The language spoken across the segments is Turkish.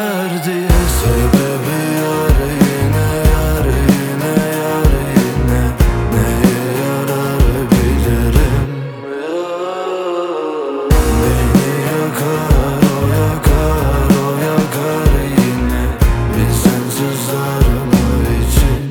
diye. Sebebi yar yine, yar yine, yar yine. Neye yarar bilirim. Beni yakar, o yakar, o yakar yine. Bir sensiz zarımı için.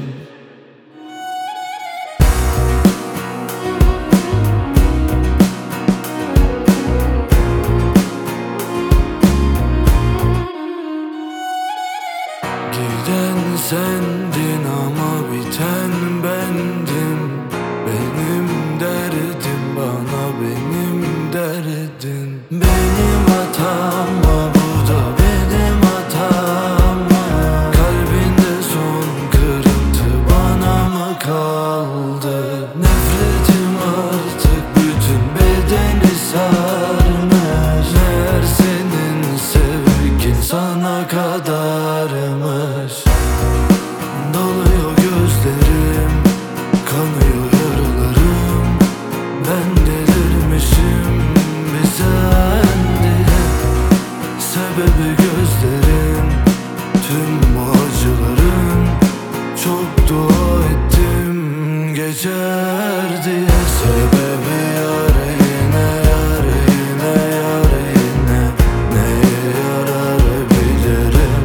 Giden sendin ama biten bendim. Benim derdim bana, benim derdim. Benim hatam mı bu da, benim hatam mı? Kalbinde son kırıntı bana mı kaldı? Nefretim artık bütün bedeni sarmış. Meğer senin sevgin sana kadarmış. Doluyor gözlerim, kanıyor yaralarım. Ben delirmişim bir sen diye. Sebebi gözlerin, tüm bu acıların. Çok dua ettim geçer diye. Sebebi yar yine, yar yine, yar yine. Neye yarar bilirim.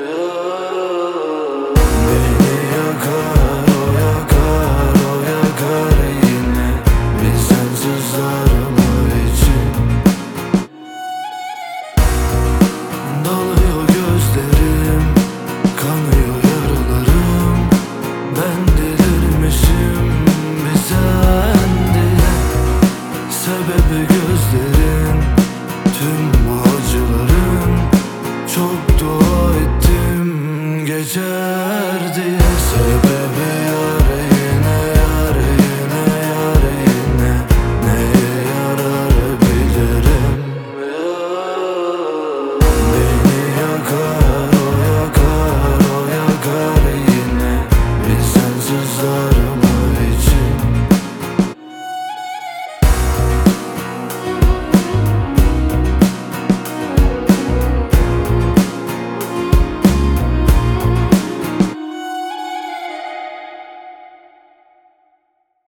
Beni yakar, o yakar, o yakar yine. Bir sensiz zarımı için. Doluyor gözlerim, kanıyor yaralarım. Ben delirmişim bir sen diye. Sebebi gözlerin, tüm bu acıların. Çok dua ettim geçer